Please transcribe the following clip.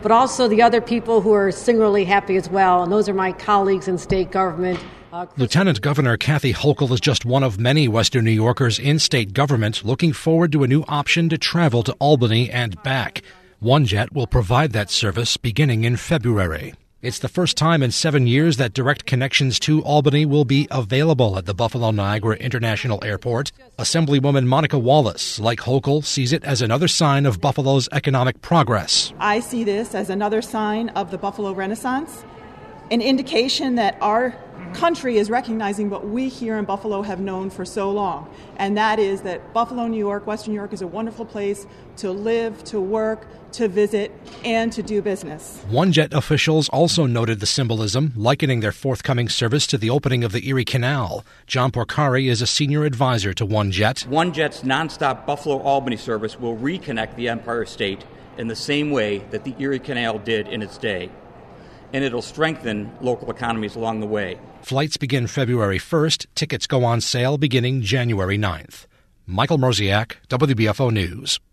but also the other people who are singularly happy as well, and those are my colleagues in state government. Lieutenant Governor Kathy Hochul is just one of many Western New Yorkers in state government looking forward to a new option to travel to Albany and back. OneJet will provide that service beginning in February. It's the first time in 7 years that direct connections to Albany will be available at the Buffalo-Niagara International Airport. Assemblywoman Monica Wallace, like Hochul, sees it as another sign of Buffalo's economic progress. I see this as another sign of the Buffalo Renaissance, an indication that our country is recognizing what we here in Buffalo have known for so long, and that is that Buffalo, New York, Western New York is a wonderful place to live, to work, to visit, and to do business. OneJet officials also noted the symbolism, likening their forthcoming service to the opening of the Erie Canal. John Porcari is a senior advisor to OneJet. OneJet's nonstop Buffalo-Albany service will reconnect the Empire State in the same way that the Erie Canal did in its day, and it'll strengthen local economies along the way. Flights begin February 1st. Tickets go on sale beginning January 9th. Michael Mroziak, WBFO News.